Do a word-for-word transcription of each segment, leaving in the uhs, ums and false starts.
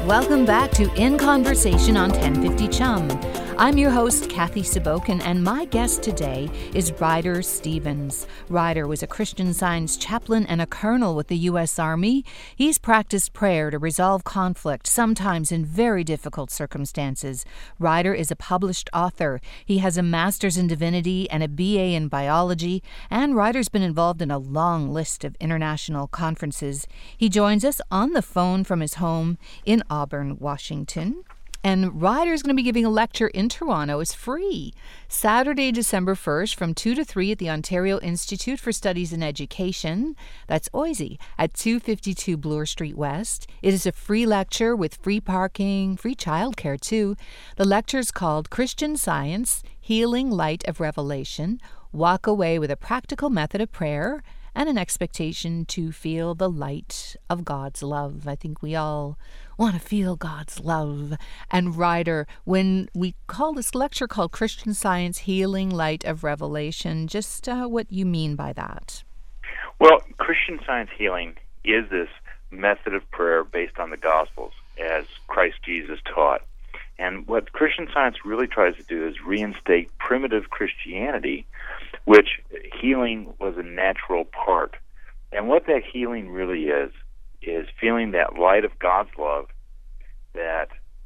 Welcome back to In Conversation on ten fifty Chum. I'm your host, Kathy Sabokin, and my guest today is Ryder Stevens. Ryder was a Christian Science chaplain and a colonel with the U S Army. He's practiced prayer to resolve conflict, sometimes in very difficult circumstances. Ryder is a published author. He has a master's in divinity and a B A in biology, and Ryder's been involved in a long list of international conferences. He joins us on the phone from his home in Auburn, Washington. And Ryder's going to be giving a lecture in Toronto. It's free. Saturday, December first from two to three at the Ontario Institute for Studies in Education. That's O I S E at two fifty-two Bloor Street West. It is a free lecture with free parking, free childcare too. The lecture is called Christian Science, Healing Light of Revelation. Walk away with a practical method of prayer and an expectation to feel the light of God's love. I think we all want to feel God's love. And Ryder, when we call this lecture called Christian Science, Healing Light of Revelation, just uh, what you mean by that? Well, Christian Science healing is this method of prayer based on the Gospels as Christ Jesus taught. And what Christian Science really tries to do is reinstate primitive Christianity, which healing was a natural part. And what that healing really is, is feeling that light of God's love, that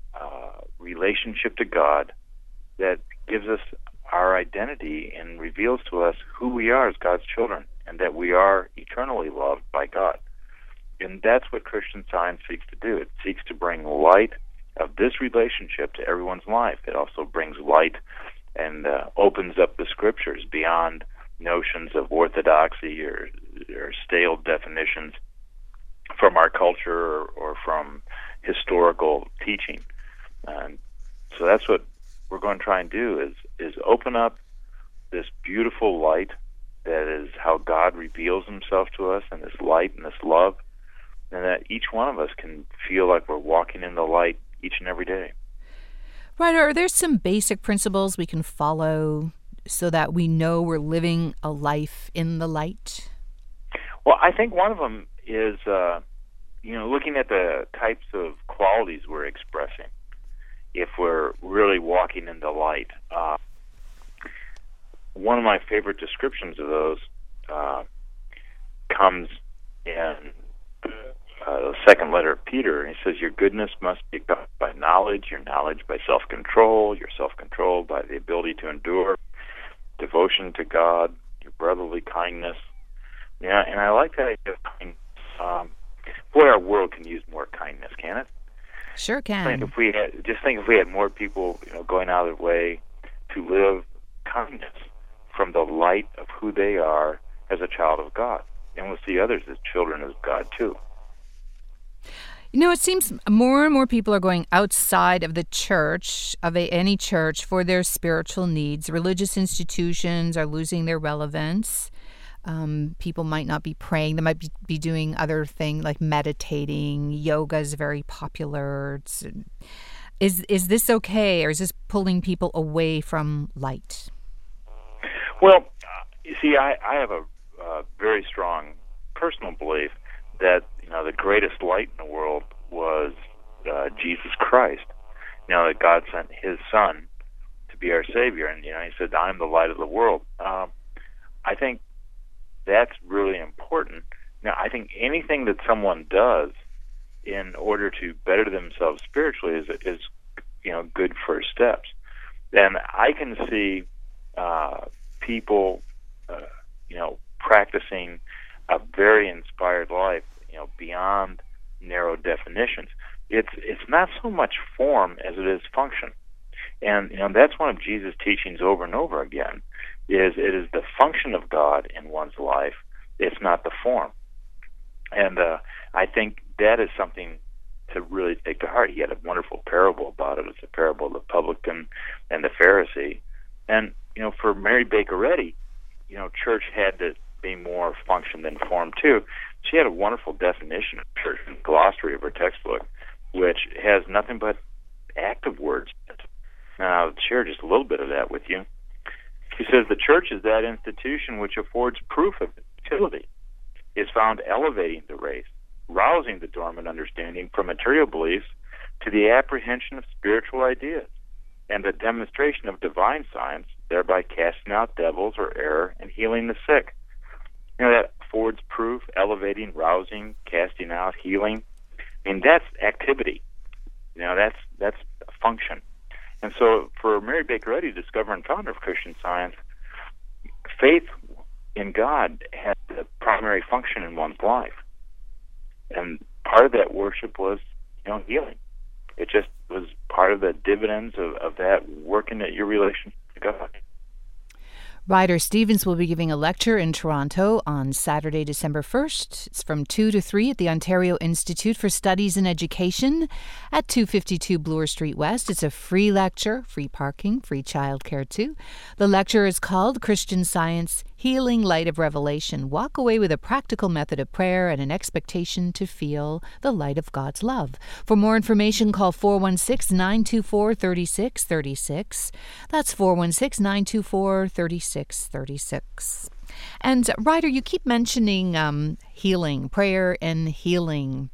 uh, relationship to God that gives us our identity and reveals to us who we are as God's children and that we are eternally loved by God. And that's what Christian Science seeks to do. It seeks to bring light of this relationship to everyone's life. It also brings light and uh, opens up the Scriptures beyond notions of orthodoxy or, or stale definitions from our culture or, or from historical teaching. And so that's what we're going to try and do is, is open up this beautiful light that is how God reveals himself to us, and this light and this love, and that each one of us can feel like we're walking in the light each and every day. Right. Are there some basic principles we can follow so that we know we're living a life in the light? Well, I think one of them is, uh, you know, looking at the types of qualities we're expressing. If we're really walking in the light, uh, one of my favorite descriptions of those uh, comes in Uh, the second letter of Peter, and he says, your goodness must be accompanied by knowledge, your knowledge by self-control, your self-control by the ability to endure, devotion to God, your brotherly kindness. Yeah, and I like that idea of kindness. Um, boy, our world can use more kindness, can it? Sure can. Think if we had, just think if we had more people, you know, going out of their way to live kindness from the light of who they are as a child of God, and we'll see others as children of God too. You know, it seems more and more people are going outside of the church, of a, any church, for their spiritual needs. Religious institutions are losing their relevance. Um, people might not be praying. They might be, be doing other things like meditating. Yoga is very popular. It's, is is this okay, or is this pulling people away from light? Well, you see, I, I have a uh, very strong personal belief that, you know, the greatest light in the world was uh, Jesus Christ. You know, that God sent his Son to be our Savior, and, you know, he said, I'm the light of the world. Um, I think that's really important. Now, I think anything that someone does in order to better themselves spiritually is, is you know, good first steps. And I can see uh, people, uh, you know, practicing a very inspired life, you know, beyond narrow definitions. It's it's not so much form as it is function, and you know that's one of Jesus' teachings over and over again. Is it is the function of God in one's life? It's not the form, and uh, I think that is something to really take to heart. He had a wonderful parable about it. It's a parable of the publican and the Pharisee, and you know, for Mary Baker Eddy, you know, church had to be more function than form too. She had a wonderful definition of church in glossary of her textbook, which has nothing but active words. Now, I'll share just a little bit of that with you. She says, the church is that institution which affords proof of utility, is found elevating the race, rousing the dormant understanding from material beliefs to the apprehension of spiritual ideas and the demonstration of divine science, thereby casting out devils or error and healing the sick. You know, that affords proof, elevating, rousing, casting out, healing. I mean, that's activity. You know, that's that's a function. And so for Mary Baker Eddy, discoverer and founder of Christian Science, faith in God has the primary function in one's life. And part of that worship was, you know, healing. It just was part of the dividends of, of that working at your relationship to God. Ryder Stevens will be giving a lecture in Toronto on Saturday, December first. It's from two to three at the Ontario Institute for Studies in Education at two fifty-two Bloor Street West. It's a free lecture, free parking, free childcare too. The lecture is called Christian Science, Healing Light of Revelation. Walk away with a practical method of prayer and an expectation to feel the light of God's love. For more information, call four one six, nine two four, three six three six. That's four one six, nine two four, three six three six. And Ryder, you keep mentioning um, healing, prayer and healing.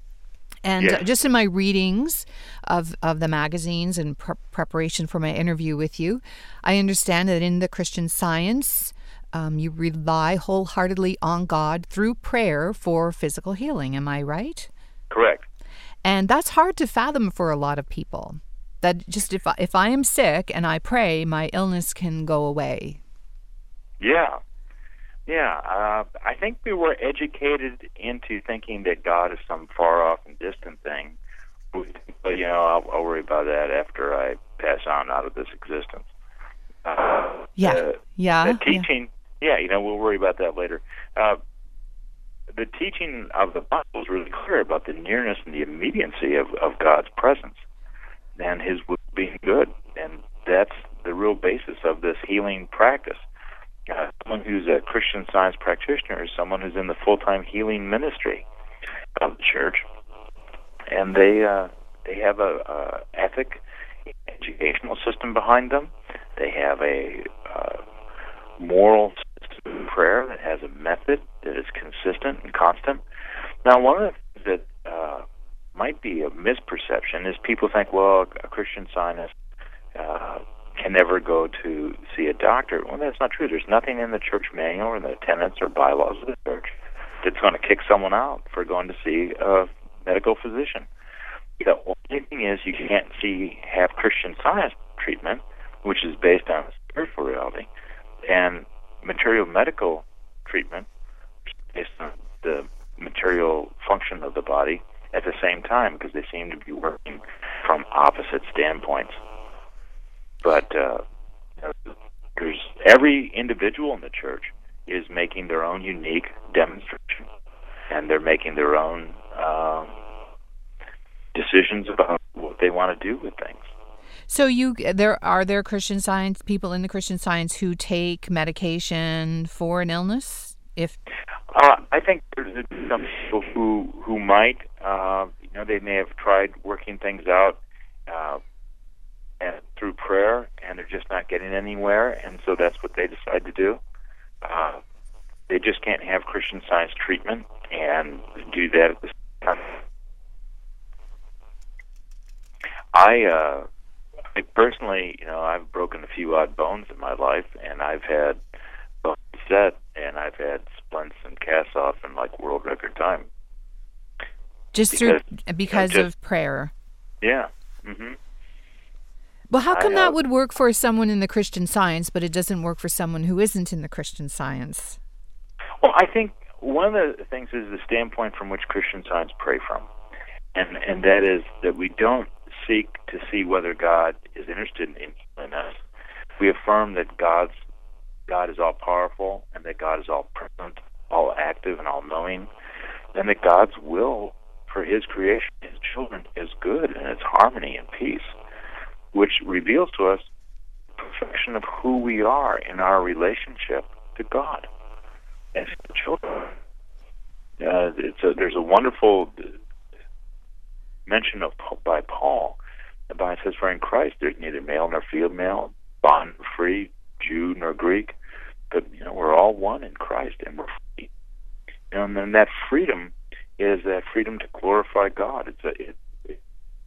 And yes. just in my readings of, of the magazines and pre- preparation for my interview with you, I understand that in the Christian Science, um, you rely wholeheartedly on God through prayer for physical healing. Am I right? Correct. And that's hard to fathom for a lot of people. That just if I, if I am sick and I pray, my illness can go away. Yeah. Yeah. Uh, I think we were educated into thinking that God is some far-off and distant thing. But, you know, I'll, I'll worry about that after I pass on out of this existence. Uh, yeah. Uh, yeah. The teaching, yeah. yeah, you know, we'll worry about that later. Uh, the teaching of the Bible is really clear about the nearness and the immediacy of, of God's presence and His will being good. And that's the real basis of this healing practice. Uh, someone who's a Christian Science practitioner is someone who's in the full-time healing ministry of the church, and they uh, they have a, a ethic, educational system behind them. They have a uh, moral system of prayer that has a method that is consistent and constant. Now, one of the things that uh, might be a misperception is people think, well, a Christian Scientist uh, can never go to see a doctor. Well, that's not true. There's nothing in the church manual or in the tenets or bylaws of the church that's going to kick someone out for going to see a medical physician. The only thing is you can't see have Christian Science treatment, which is based on spiritual reality, and material medical treatment, which is based on the material function of the body at the same time, because they seem to be working from opposite standpoints. But uh, there's every individual in the church is making their own unique demonstration, and they're making their own uh, decisions about what they want to do with things. So, you there are there Christian Science people in the Christian Science who take medication for an illness? If uh, I think there's some people who who might, uh, you know, they may have tried working things out. Uh, And through prayer, and they're just not getting anywhere, and so that's what they decide to do. Uh, they just can't have Christian Science treatment and do that at the same time. I, uh, I personally, you know, I've broken a few odd bones in my life, and I've had bones set, and I've had splints and casts off in like world record time. Just because, through because you know, just, of prayer. Yeah. Mm-hmm. Well, how come I, uh, that would work for someone in the Christian Science, but it doesn't work for someone who isn't in the Christian Science? Well, I think one of the things is the standpoint from which Christian Science pray from, and and that is that we don't seek to see whether God is interested in healing us. We affirm that God's God is all powerful, and that God is all present, all active, and all knowing, and that God's will for His creation, His children, is good, and it's harmony and peace, which reveals to us the perfection of who we are in our relationship to God as children. Uh, it's a, there's a wonderful mention of by Paul about it says, "For in Christ there's neither male nor female, bond nor free, Jew nor Greek, but you know we're all one in Christ, and we're free." You know, and then that freedom is that freedom to glorify God. It's a it,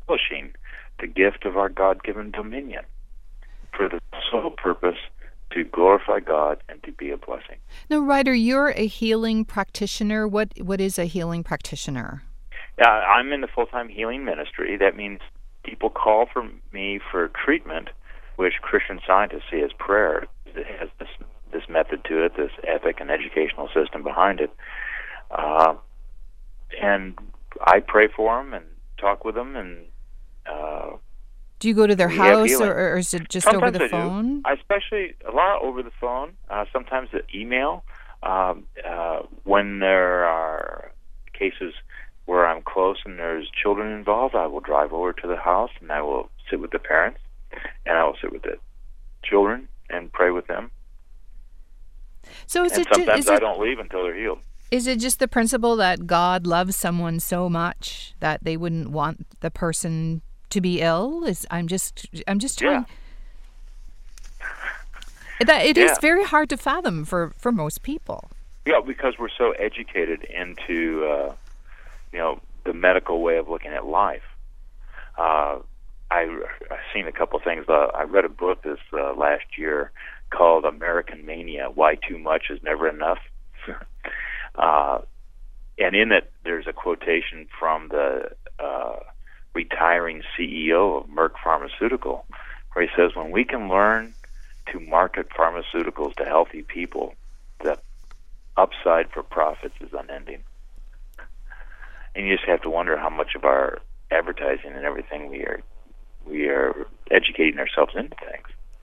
relishing the gift of our God-given dominion for the sole purpose to glorify God and to be a blessing. Now, Ryder, you're a healing practitioner. What What is a healing practitioner? Yeah, I'm in the full-time healing ministry. That means people call for me for treatment, which Christian Scientists see as prayer. It has this, this method to it, this ethic and educational system behind it. Uh, and I pray for them and talk with them. And uh, do you go to their house, or, or is it just sometimes over the I phone? Do. I especially a lot over the phone. Uh, sometimes the email. Um, uh, when there are cases where I'm close and there's children involved, I will drive over to the house and I will sit with the parents and I will sit with the children and pray with them. So is and it sometimes just, is I it, don't leave until they're healed. Is it just the principle that God loves someone so much that they wouldn't want the person to be ill? Is I'm just I'm just trying. Yeah. That it yeah. is very hard to fathom for, for most people. Yeah, because we're so educated into uh, you know the medical way of looking at life. Uh, I I've seen a couple of things. Uh, I read a book this uh, last year called American Mania: Why Too Much Is Never Enough. uh, and in it, there's a quotation from the uh, retiring C E O of Merck Pharmaceutical, where he says, "When we can learn to market pharmaceuticals to healthy people, the upside for profits is unending." And you just have to wonder how much of our advertising and everything we are we are educating ourselves into things.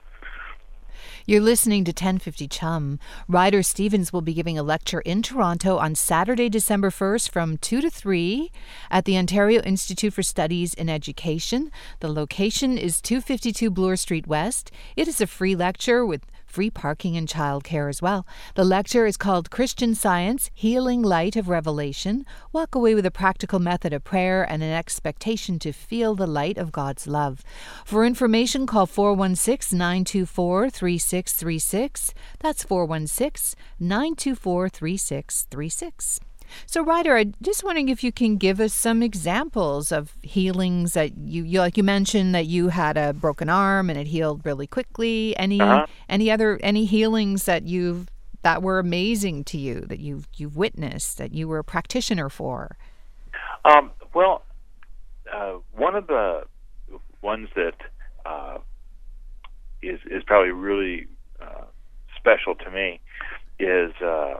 You're listening to ten fifty Chum. Ryder Stevens will be giving a lecture in Toronto on Saturday, December first from two to three at the Ontario Institute for Studies in Education. The location is two fifty-two Bloor Street West. It is a free lecture with free parking and childcare as well. The lecture is called Christian Science, Healing Light of Revelation. Walk away with a practical method of prayer and an expectation to feel the light of God's love. For information, call four one six, nine two four, three six three six. That's four one six, nine two four, three six three six. So, Ryder, I'm just wondering if you can give us some examples of healings that you, you like you mentioned that you had a broken arm and it healed really quickly. Any uh-huh. any other any healings that you've that were amazing to you, that you've you've witnessed, that you were a practitioner for? Um, well, uh, one of the ones that uh, is is probably really uh, special to me is uh,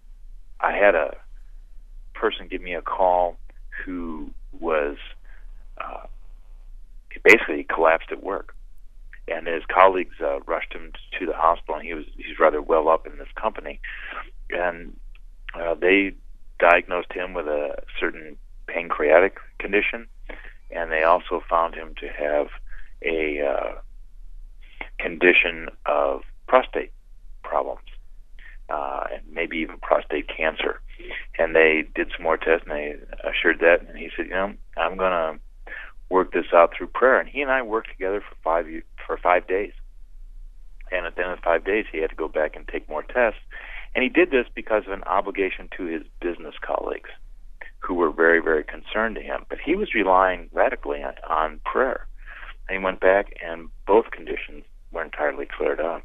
I had a person give me a call who was uh, basically collapsed at work, and his colleagues uh, rushed him to the hospital. And he was he's rather well up in this company, and uh, they diagnosed him with a certain pancreatic condition, and they also found him to have a uh, condition of prostate problems. Uh, and maybe even prostate cancer. And they did some more tests, and they assured that. And he said, "You know, I'm going to work this out through prayer." And he and I worked together for five for five days. And at the end of five days, he had to go back and take more tests. And he did this because of an obligation to his business colleagues, who were very, very concerned to him. But he was relying radically on, on prayer. And he went back, and both conditions were entirely cleared up.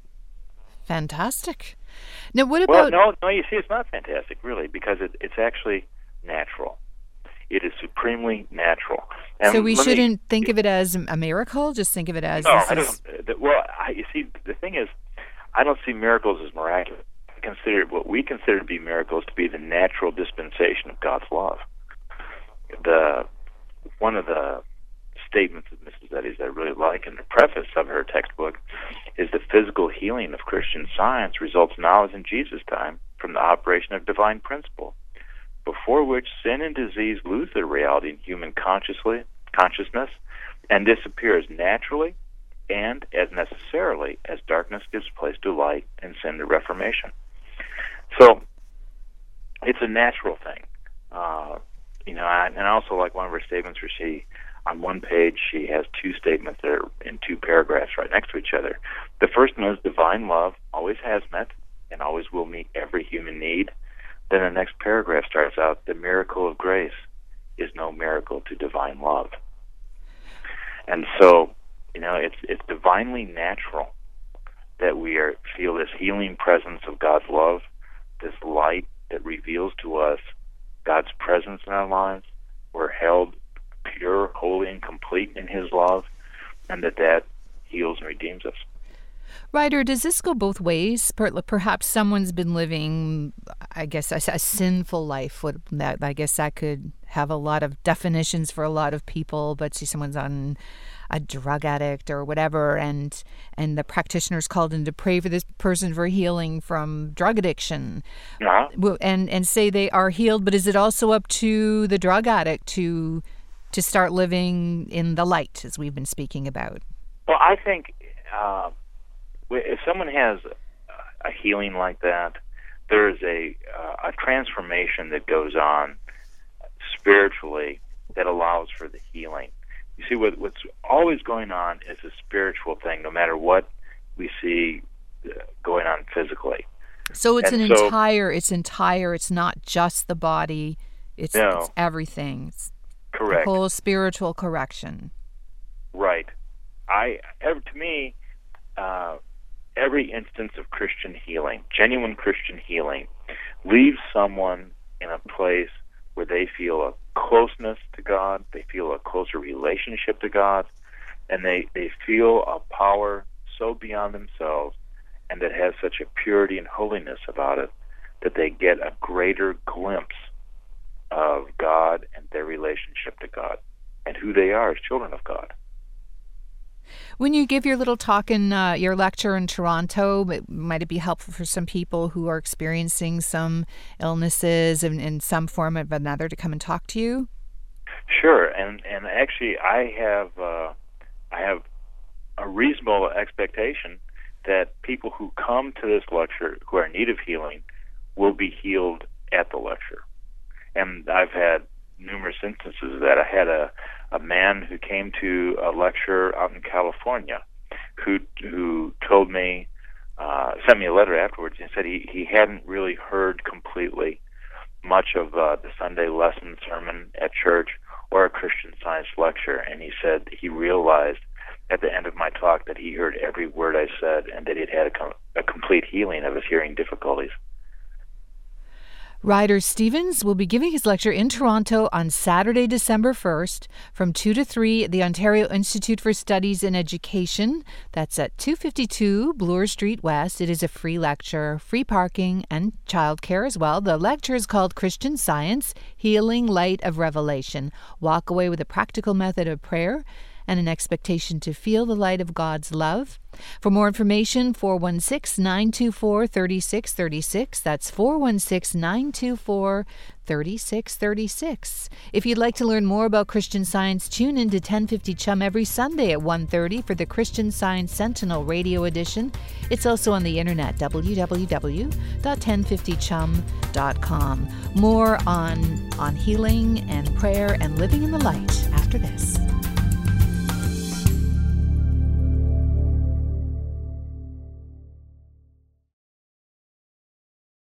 Fantastic. Now, what about... Well, no, no. You see, it's not fantastic, really, because it, it's actually natural. It is supremely natural. And so we shouldn't me, think of it as a miracle. Just think of it as... No, this I is... don't. Well, I, you see, the thing is, I don't see miracles as miraculous. I consider what we consider to be miracles to be the natural dispensation of God's love. The one of the statements of Missus Eddy's that I really like in the preface of her textbook is the physical healing of Christian Science results now as in Jesus' time from the operation of divine principle, before which sin and disease lose their reality in human consciously, consciousness and disappears naturally and as necessarily as darkness gives place to light and sin to reformation. So it's a natural thing. Uh, you know, I, and I also like one of her statements where she, on one page, she has two statements that are in two paragraphs right next to each other. The first one is divine love always has met and always will meet every human need. Then the next paragraph starts out, the miracle of grace is no miracle to divine love. And so, you know, it's it's divinely natural that we are feel this healing presence of God's love, this light that reveals to us God's presence in our lives. We're held pure, holy, and complete in His love, and that that heals and redeems us. Ryder, does this go both ways? Per- Perhaps someone's been living, I guess, a, a sinful life. What that I guess that could have a lot of definitions for a lot of people. But see, someone's on a drug addict or whatever, and and the practitioner's called in to pray for this person for healing from drug addiction, uh-huh. and and say they are healed. But is it also up to the drug addict to to start living in the light, as we've been speaking about? Well, I think. Uh, If someone has a healing like that, there is a uh, a transformation that goes on spiritually that allows for the healing. You see, what, what's always going on is a spiritual thing, no matter what we see uh, going on physically. So it's and an so, entire, it's entire, it's not just the body, it's, no, it's everything. It's correct. The whole spiritual correction. Right. I, to me, uh, every instance of Christian healing, genuine Christian healing, leaves someone in a place where they feel a closeness to God, they feel a closer relationship to God, and they, they feel a power so beyond themselves and that has such a purity and holiness about it that they get a greater glimpse of God and their relationship to God and who they are as children of God. When you give your little talk in uh, your lecture in Toronto, might it be helpful for some people who are experiencing some illnesses in, in some form or another to come and talk to you? Sure, and and actually, I have uh, I have a reasonable expectation that people who come to this lecture who are in need of healing will be healed at the lecture. And I've had numerous instances of that. I had a a man who came to a lecture out in California who who told me, uh, sent me a letter afterwards and said he, he hadn't really heard completely much of uh, the Sunday lesson sermon at church or a Christian Science lecture, and he said he realized at the end of my talk that he heard every word I said and that he'd had a, com- a complete healing of his hearing difficulties. Ryder Stevens will be giving his lecture in Toronto on Saturday, December first from two to three at the Ontario Institute for Studies in Education. That's at two fifty-two Bloor Street West. It is a free lecture, free parking, and childcare as well. The lecture is called Christian Science, Healing Light of Revelation. Walk away with a practical method of prayer and an expectation to feel the light of God's love. For more information, four one six, nine two four, three six three six. That's four one six, nine two four, three six three six. If you'd like to learn more about Christian Science, tune in to ten fifty Chum every Sunday at one thirty for the Christian Science Sentinel Radio Edition. It's also on the internet, w w w dot ten fifty chum dot com. More on, on healing and prayer and living in the light after this.